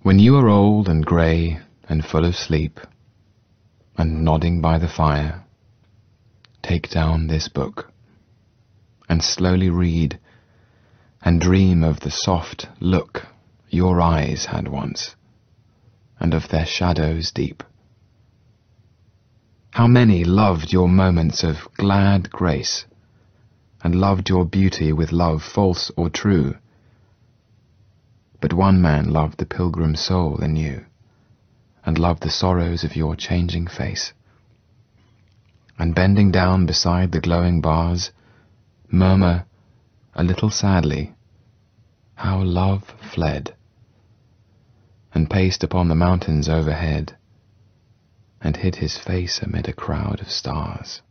When you are old and grey and full of sleep, and nodding by the fire, take down this book, and slowly read, and dream of the soft look your eyes had once, and of their shadows deep. How many loved your moments of glad grace, and loved your beauty with love false or true, but one man loved the pilgrim soul in you, and loved the sorrows of your changing face, and bending down beside the glowing bars, murmur a little sadly, how love fled, and paced upon the mountains overhead, and hid his face amid a crowd of stars.